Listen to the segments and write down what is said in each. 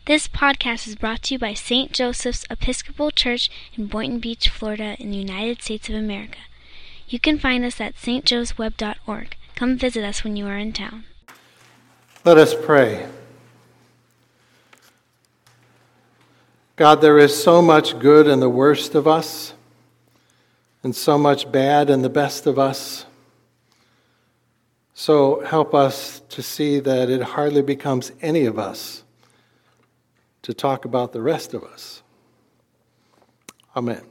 This podcast is brought to you by St. Joseph's Episcopal Church in Boynton Beach, Florida, in the United States of America. You can find us at stjoesweb.org. Come visit us when you are in town. Let us pray. God, there is so much good in the worst of us, and so much bad in the best of us. So help us to see that it hardly becomes any of us to talk about the rest of us. Amen.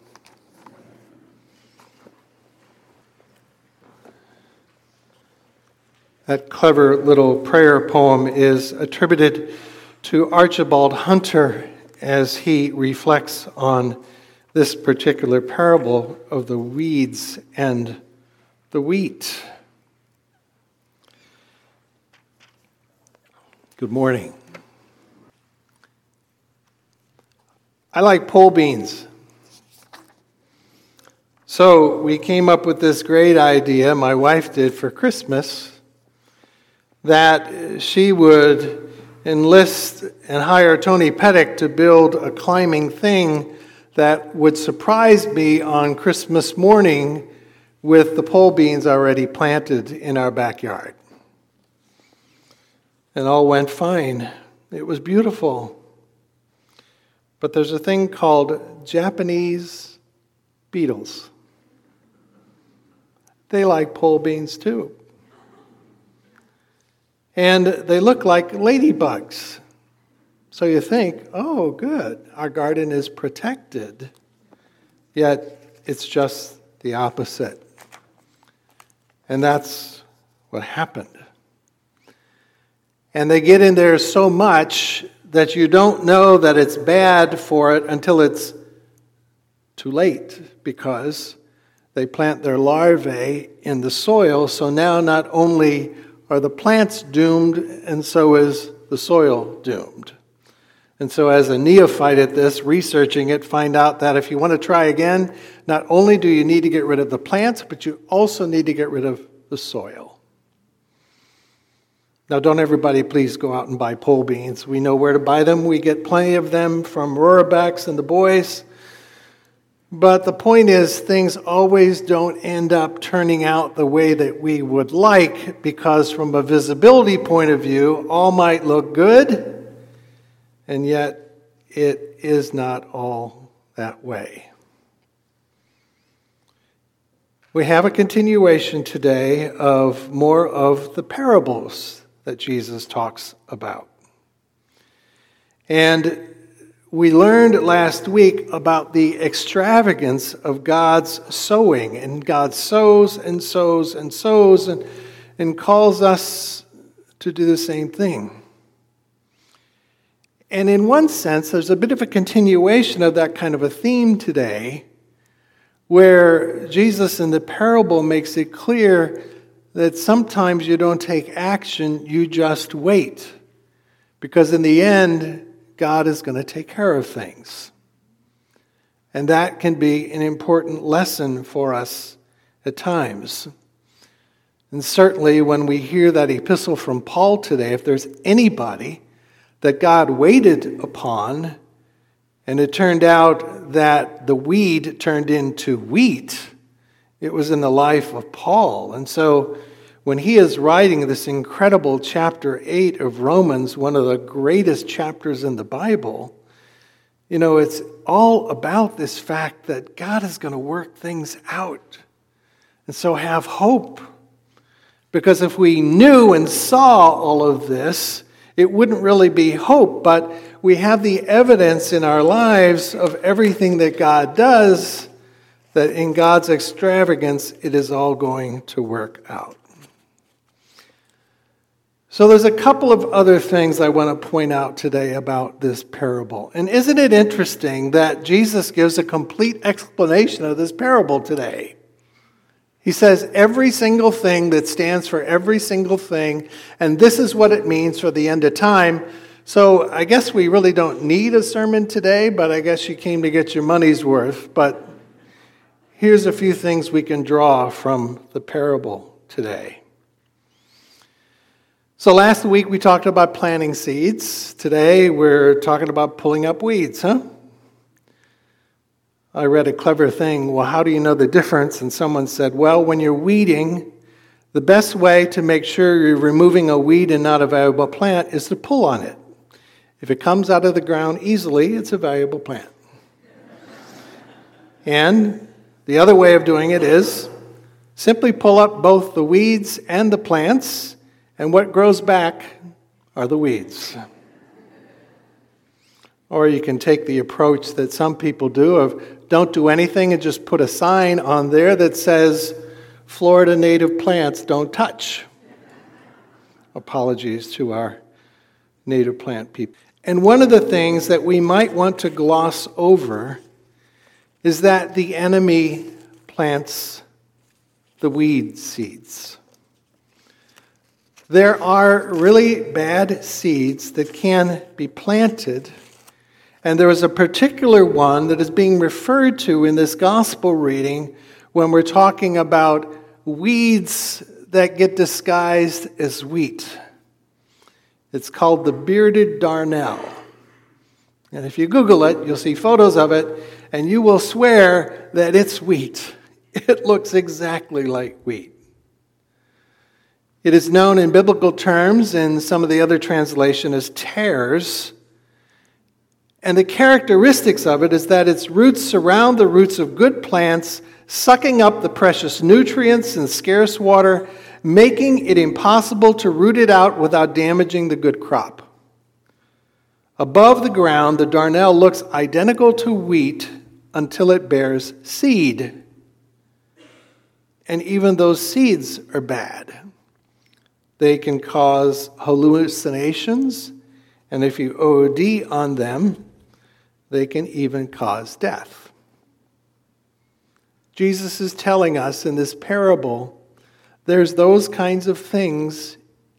That clever little prayer poem is attributed to Archibald Hunter as he reflects on this particular parable of the weeds and the wheat. Good morning. I like pole beans. So we came up with this great idea, my wife did, for Christmas, that she would enlist and hire Tony Pettick to build a climbing thing that would surprise me on Christmas morning with the pole beans already planted in our backyard. And all went fine. It was beautiful. But there's a thing called Japanese beetles. They like pole beans too. And they look like ladybugs. So you think, oh, good, our garden is protected. Yet it's just the opposite. And that's what happened. And they get in there so much that you don't know that it's bad for it until it's too late, because they plant their larvae in the soil. So now not only are the plants doomed, and so is the soil doomed. And so as a neophyte at this, researching it, find out that if you want to try again, not only do you need to get rid of the plants, but you also need to get rid of the soil. Now, don't everybody please go out and buy pole beans. We know where to buy them. We get plenty of them from Rohrbach's and the boys. But the point is, things always don't end up turning out the way that we would like, because from a visibility point of view, all might look good, and yet it is not all that way. We have a continuation today of more of the parables that Jesus talks about. And we learned last week about the extravagance of God's sowing, and God sows and sows and sows and calls us to do the same thing. And in one sense, there's a bit of a continuation of that kind of a theme today, where Jesus in the parable makes it clear that sometimes you don't take action, you just wait. Because in the end, God is going to take care of things. And that can be an important lesson for us at times. And certainly when we hear that epistle from Paul today, if there's anybody that God waited upon, and it turned out that the weed turned into wheat, it was in the life of Paul. And so when he is writing this incredible chapter 8 of Romans, one of the greatest chapters in the Bible, it's all about this fact that God is going to work things out. And so have hope. Because if we knew and saw all of this, it wouldn't really be hope, but we have the evidence in our lives of everything that God does, that in God's extravagance, it is all going to work out. So there's a couple of other things I want to point out today about this parable. And isn't it interesting that Jesus gives a complete explanation of this parable today? He says every single thing that stands for every single thing, and this is what it means for the end of time. So I guess we really don't need a sermon today, but I guess you came to get your money's worth. But here's a few things we can draw from the parable today. So last week we talked about planting seeds. Today we're talking about pulling up weeds, huh? I read a clever thing. Well, how do you know the difference? And someone said, well, when you're weeding, the best way to make sure you're removing a weed and not a valuable plant is to pull on it. If it comes out of the ground easily, it's a valuable plant. And the other way of doing it is simply pull up both the weeds and the plants, and what grows back are the weeds. Or you can take the approach that some people do of don't do anything and just put a sign on there that says, Florida native plants don't touch. Apologies to our native plant people. And one of the things that we might want to gloss over is that the enemy plants the weed seeds. There are really bad seeds that can be planted, and there is a particular one that is being referred to in this gospel reading when we're talking about weeds that get disguised as wheat. It's called the bearded darnel. And if you Google it, you'll see photos of it, and you will swear that it's wheat. It looks exactly like wheat. It is known in biblical terms, in some of the other translations, as tares. And the characteristics of it is that its roots surround the roots of good plants, sucking up the precious nutrients and scarce water, making it impossible to root it out without damaging the good crop. Above the ground, the darnel looks identical to wheat until it bears seed. And even those seeds are bad. They can cause hallucinations, and if you OD on them, they can even cause death. Jesus is telling us in this parable, there's those kinds of things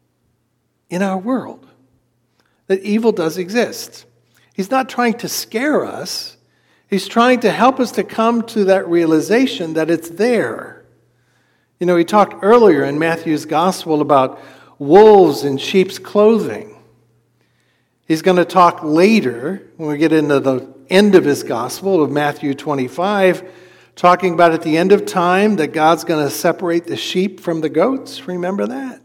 in our world, that evil does exist. He's not trying to scare us. He's trying to help us to come to that realization that it's there. You know, he talked earlier in Matthew's gospel about wolves in sheep's clothing. He's going to talk later, when we get into the end of his gospel of Matthew 25, talking about at the end of time that God's going to separate the sheep from the goats. Remember that?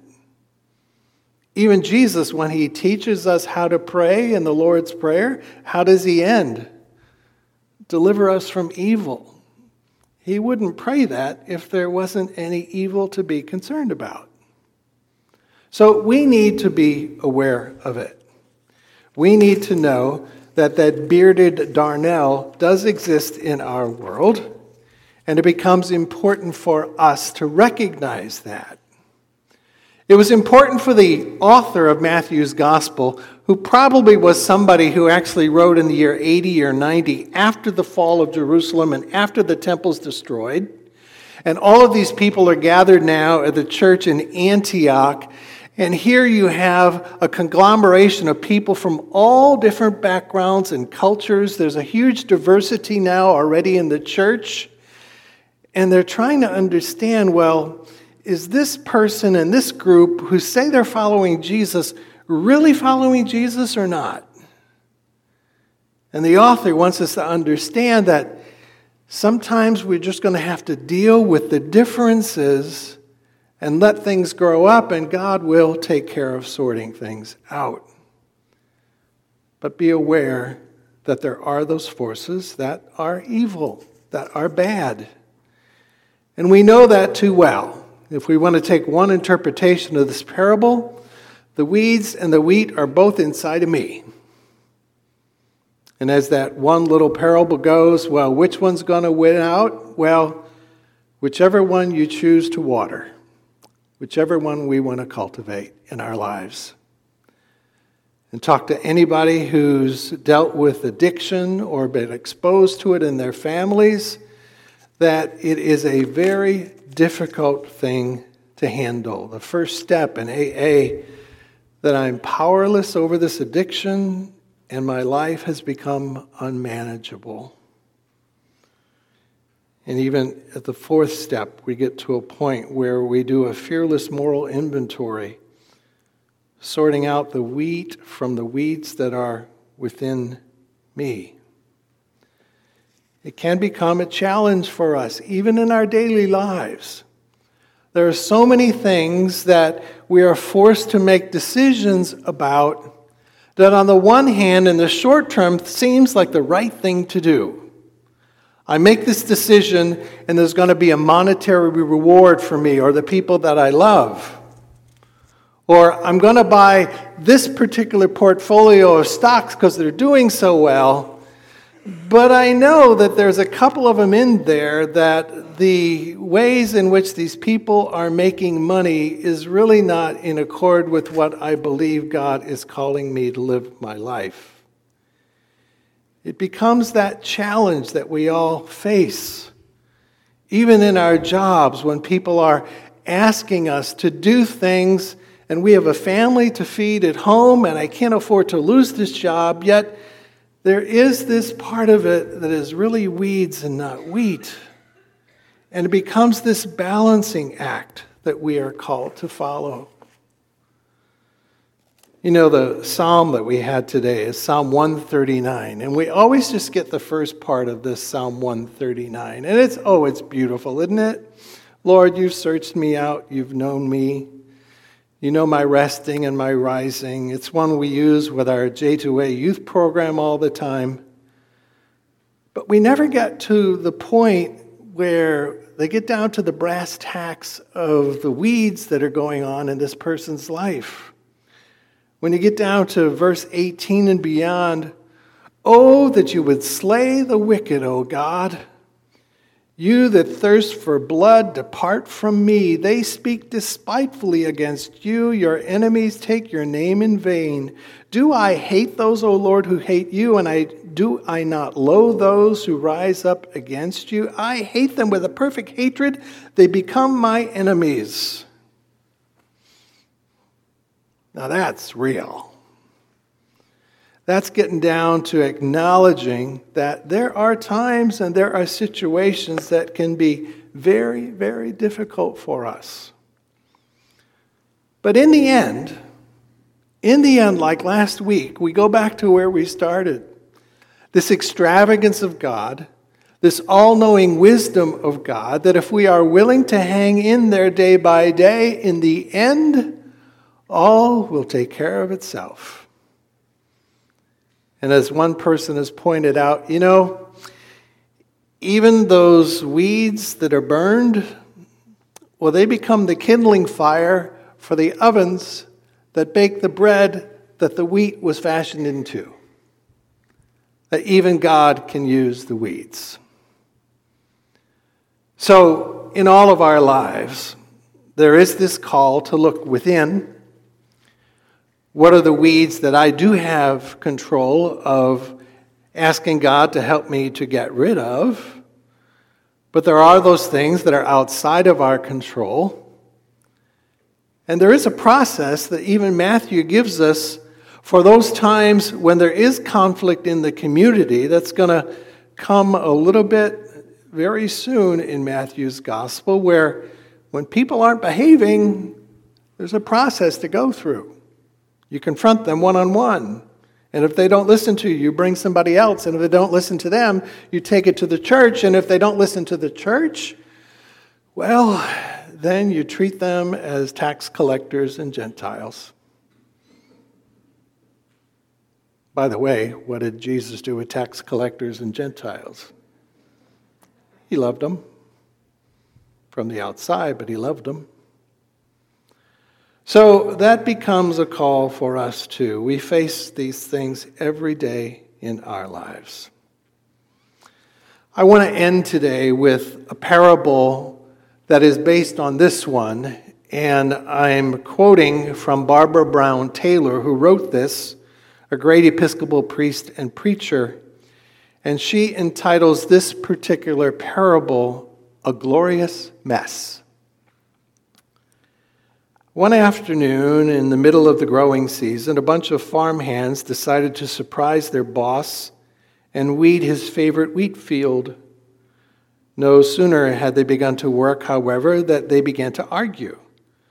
Even Jesus, when he teaches us how to pray in the Lord's Prayer, how does he end? Deliver us from evil. He wouldn't pray that if there wasn't any evil to be concerned about. So we need to be aware of it. We need to know that that bearded darnel does exist in our world, and it becomes important for us to recognize that. It was important for the author of Matthew's gospel, who probably was somebody who actually wrote in the year 80 or 90 after the fall of Jerusalem and after the temple's destroyed. And all of these people are gathered now at the church in Antioch. And here you have a conglomeration of people from all different backgrounds and cultures. There's a huge diversity now already in the church. And they're trying to understand, well, is this person and this group who say they're following Jesus really following Jesus or not? And the author wants us to understand that sometimes we're just going to have to deal with the differences and let things grow up, and God will take care of sorting things out. But be aware that there are those forces that are evil, that are bad. And we know that too well. If we want to take one interpretation of this parable, the weeds and the wheat are both inside of me. And as that one little parable goes, well, which one's going to win out? Well, whichever one you choose to water, whichever one we want to cultivate in our lives. And talk to anybody who's dealt with addiction or been exposed to it in their families, that it is a very difficult thing to handle. The first step in AA, that I'm powerless over this addiction and my life has become unmanageable. And even at the fourth step, we get to a point where we do a fearless moral inventory sorting out the wheat from the weeds that are within me. It can become a challenge for us, even in our daily lives. There are so many things that we are forced to make decisions about that on the one hand, in the short term, seems like the right thing to do. I make this decision and there's going to be a monetary reward for me or the people that I love. Or I'm going to buy this particular portfolio of stocks because they're doing so well. But I know that there's a couple of them in there that the ways in which these people are making money is really not in accord with what I believe God is calling me to live my life. It becomes that challenge that we all face, even in our jobs, when people are asking us to do things and we have a family to feed at home and I can't afford to lose this job, yet there is this part of it that is really weeds and not wheat. And it becomes this balancing act that we are called to follow. You know, the psalm that we had today is Psalm 139. And we always just get the first part of this Psalm 139. And it's beautiful, isn't it? Lord, you've searched me out. You've known me. You know my resting and my rising. It's one we use with our J2A youth program all the time. But we never get to the point where they get down to the brass tacks of the weeds that are going on in this person's life. When you get down to verse 18 and beyond, oh, that you would slay the wicked, O God. You that thirst for blood, depart from me. They speak despitefully against you. Your enemies take your name in vain. Do I hate those, O Lord, who hate you? And do I not loathe those who rise up against you? I hate them with a perfect hatred. They become my enemies. Now that's real. That's getting down to acknowledging that there are times and there are situations that can be very, very difficult for us. But in the end, like last week, we go back to where we started. This extravagance of God, this all-knowing wisdom of God, that if we are willing to hang in there day by day, in the end, all will take care of itself. And as one person has pointed out, you know, even those weeds that are burned, well, they become the kindling fire for the ovens that bake the bread that the wheat was fashioned into. That even God can use the weeds. So, in all of our lives, there is this call to look within. What are the weeds that I do have control of asking God to help me to get rid of? But there are those things that are outside of our control. And there is a process that even Matthew gives us for those times when there is conflict in the community that's going to come a little bit very soon in Matthew's gospel, where when people aren't behaving, there's a process to go through. You confront them one-on-one. And if they don't listen to you, you bring somebody else. And if they don't listen to them, you take it to the church. And if they don't listen to the church, well, then you treat them as tax collectors and Gentiles. By the way, what did Jesus do with tax collectors and Gentiles? He loved them from the outside, but he loved them. So that becomes a call for us too. We face these things every day in our lives. I want to end today with a parable that is based on this one, and I'm quoting from Barbara Brown Taylor, who wrote this, a great Episcopal priest and preacher, and she entitles this particular parable, A Glorious Mess. One afternoon, in the middle of the growing season, a bunch of farmhands decided to surprise their boss and weed his favorite wheat field. No sooner had they begun to work, however, that they began to argue.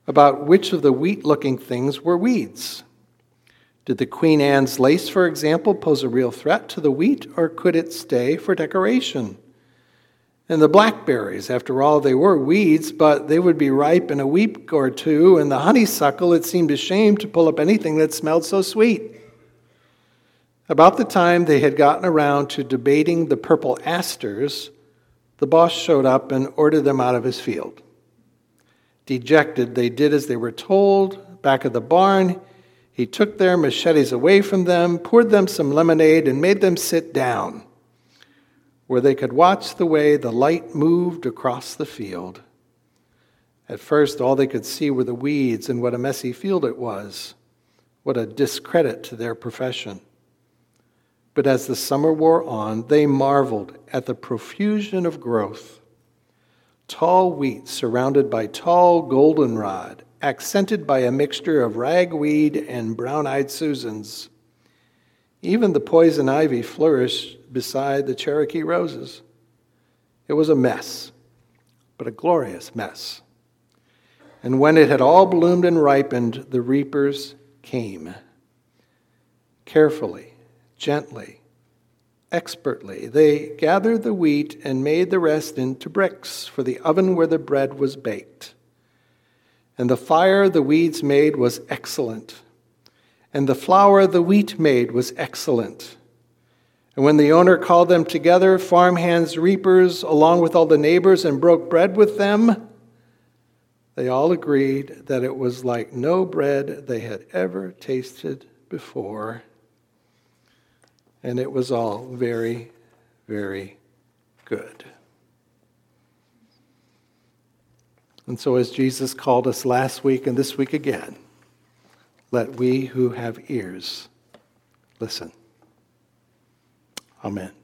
about which of the wheat-looking things were weeds. Did the Queen Anne's lace, for example, pose a real threat to the wheat, or could it stay for decoration? And the blackberries, after all, they were weeds, but they would be ripe in a week or two, and the honeysuckle, it seemed a shame to pull up anything that smelled so sweet. About the time they had gotten around to debating the purple asters, the boss showed up and ordered them out of his field. Dejected, they did as they were told. Back of the barn, he took their machetes away from them, poured them some lemonade, and made them sit down, where they could watch the way the light moved across the field. At first, all they could see were the weeds and what a messy field it was. What a discredit to their profession. But as the summer wore on, they marveled at the profusion of growth. Tall wheat surrounded by tall goldenrod, accented by a mixture of ragweed and brown-eyed Susans. Even the poison ivy flourished beside the Cherokee roses. It was a mess, but a glorious mess. And when it had all bloomed and ripened, the reapers came. Carefully, gently, expertly, they gathered the wheat and made the rest into bricks for the oven where the bread was baked. And the fire the weeds made was excellent, and the flour the wheat made was excellent. And when the owner called them together, farmhands, reapers, along with all the neighbors, and broke bread with them, they all agreed that it was like no bread they had ever tasted before. And it was all very, very good. And so as Jesus called us last week and this week again, let we who have ears listen. Amen.